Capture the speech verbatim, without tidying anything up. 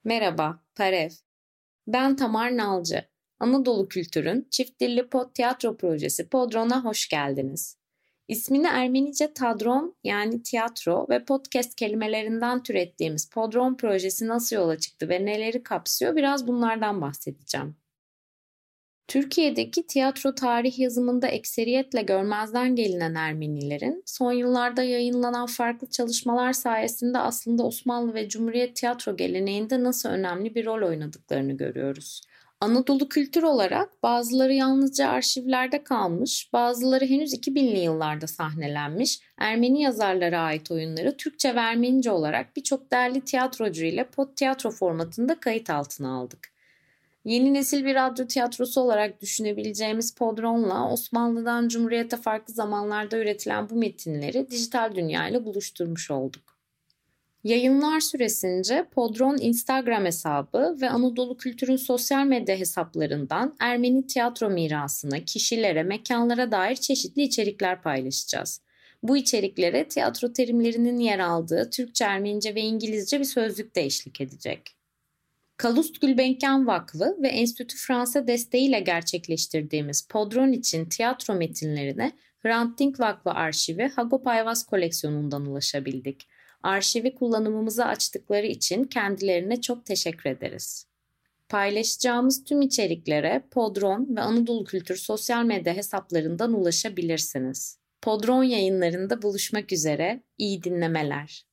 Merhaba, Parev. Ben Tamar Nalcı. Anadolu Kültür'ün çift dilli pod tiyatro projesi Podron'a hoş geldiniz. İsmini Ermenice tadron yani tiyatro ve podcast kelimelerinden türettiğimiz Podron projesi nasıl yola çıktı ve neleri kapsıyor biraz bunlardan bahsedeceğim. Türkiye'deki tiyatro tarih yazımında ekseriyetle görmezden gelinen Ermenilerin son yıllarda yayınlanan farklı çalışmalar sayesinde aslında Osmanlı ve Cumhuriyet tiyatro geleneğinde nasıl önemli bir rol oynadıklarını görüyoruz. Anadolu kültür olarak bazıları yalnızca arşivlerde kalmış, bazıları henüz iki binli yıllarda sahnelenmiş Ermeni yazarlara ait oyunları Türkçe ve Ermenice olarak birçok değerli tiyatrocu ile pod tiyatro formatında kayıt altına aldık. Yeni nesil bir radyo tiyatrosu olarak düşünebileceğimiz Podron'la Osmanlı'dan Cumhuriyet'e farklı zamanlarda üretilen bu metinleri dijital dünyayla buluşturmuş olduk. Yayınlar süresince Podron Instagram hesabı ve Anadolu Kültür'ün sosyal medya hesaplarından Ermeni tiyatro mirasına, kişilere, mekanlara dair çeşitli içerikler paylaşacağız. Bu içeriklere tiyatro terimlerinin yer aldığı Türkçe, Ermenice ve İngilizce bir sözlük de eşlik edecek. Calouste Gulbenkian Vakfı ve Enstitü Fransa desteğiyle gerçekleştirdiğimiz Podron için tiyatro metinlerine Hrant Dink Vakfı arşivi Hagop Ayvaz koleksiyonundan ulaşabildik. Arşivi kullanımımıza açtıkları için kendilerine çok teşekkür ederiz. Paylaşacağımız tüm içeriklere Podron ve Anadolu Kültür sosyal medya hesaplarından ulaşabilirsiniz. Podron yayınlarında buluşmak üzere, iyi dinlemeler.